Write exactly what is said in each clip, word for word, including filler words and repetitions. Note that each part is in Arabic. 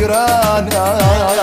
حيرانا.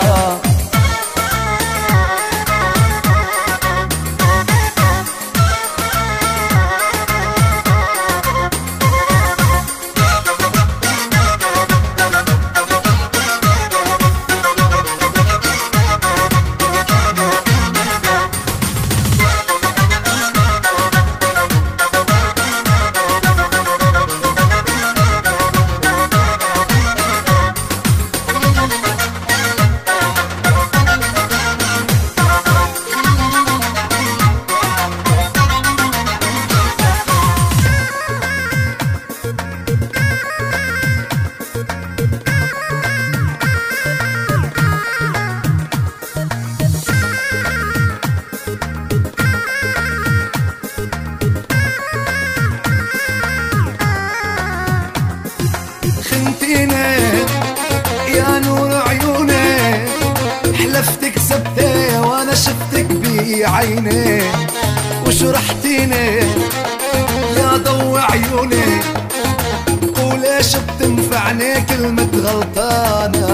خنتيني يا نور عيوني، حلفتك سبتي وانا شفتك بعيني، وشرحتيني يا ضو عيوني، وليش بتنفعني كلمة غلطانة.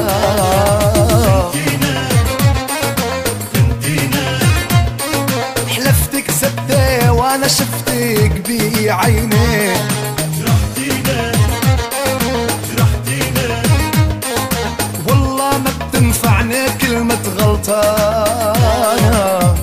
حلفتك سبتي وانا شفتك بعيني، تنفعني كلمة غلطانة.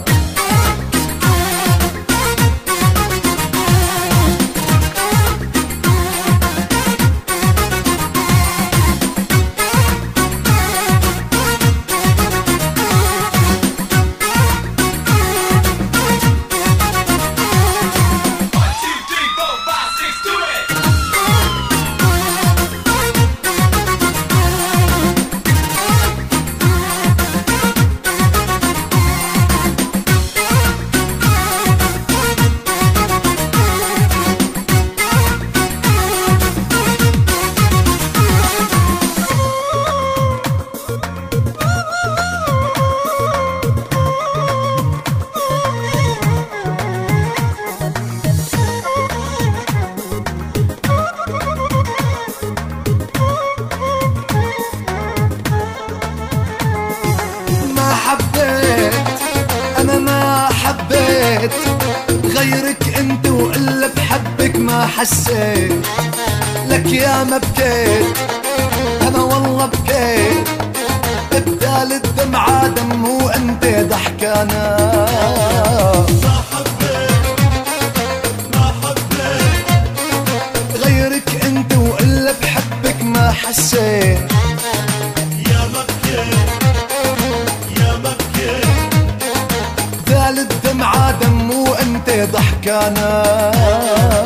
أنا ما حبيت غيرك انت، وإلا بحبك ما حسيت، لك يا ما بكيت أنا والله بكيت، بدال الدمعة دم وانت ضحكانا. ما حبيت ما حبيت غيرك انت، وإلا بحبك ما حسيت، يا ما بكيت يا ما بكيت، الدمعة دم وانت ضحكانا.